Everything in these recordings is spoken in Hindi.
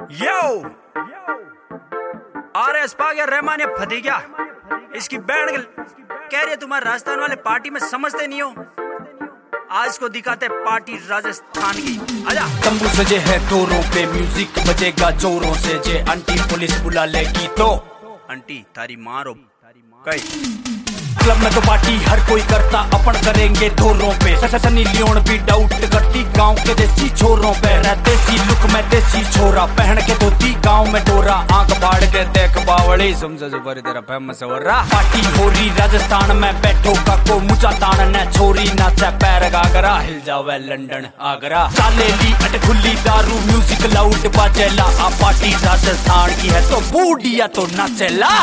यो RS पागे रहमान फतीजा इसकी बैंड कह रही है तुम्हारे राजस्थान वाले पार्टी में समझते नहीं हो। आज को दिखाते पार्टी राजस्थान की। आजा तंबू सजे है डोरों पे, म्यूजिक बजेगा जोरों से। जे आंटी पुलिस बुला लेगी तो आंटी तारी मारो कई। क्लब में तो पार्टी हर कोई करता, अपन करेंगे धोरों पे। सनी लियोन भी डाउट करती गांव के देसी छोरों पे। देसी लुक में देसी छोरा, पहन के धोती गांव में डोरा। आंख फाड़ के देख बावड़ी समझ जुबर तेरा फेमस हो रहा। पार्टी हो रही राजस्थान में, बैठो काको मुचा तान न छोरी नाचे पैर गागरा। हिल जावे लंदन आगरा, चाले ली अट खुली दारू, म्यूजिक लाउड बाजेला। आ पार्टी राजस्थान की है तो बूढ़िया तो नाचेला।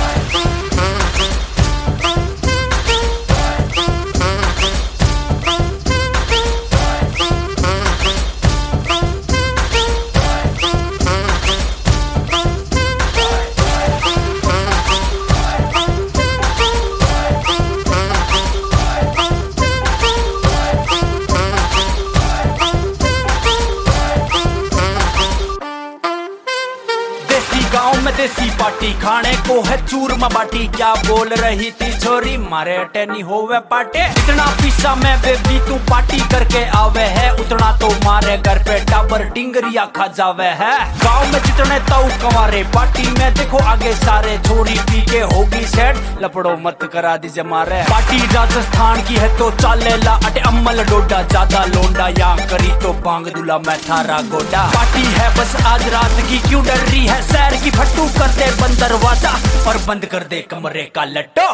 गाँव में देसी पार्टी खाने को है चूरमा बाटी। क्या बोल रही थी छोरी, मारे अटेनी होवे पार्टी। इतना पिस्सा में बेबी तू पार्टी करके आवे है, उतना तो मारे घर पे टाबर टिंगरिया खा जावे है। गाँव में जितने ताऊ कमारे, पार्टी में देखो आगे सारे। छोरी पी के होगी सेट, लपड़ो मत करा दीजिए मारे। पार्टी राजस्थान की है तो चाले ला अटे अम्मल डोडा। ज्यादा लोंडा या करी तो बांग दूला मैं थारा गोडा। पार्टी है बस आज रात की, क्यों डर रही है शहर की। फट्टू कर दे बंद दरवाजा और बंद कर दे कमरे का लट्टो।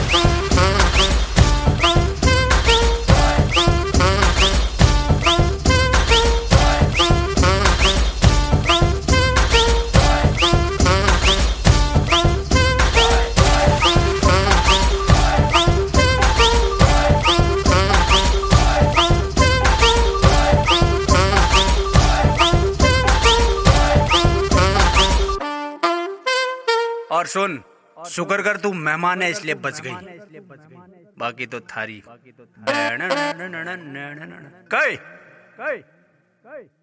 और सुन, शुक्र कर तू मेहमान है इसलिए बच गई, बाकी तो थारी कई।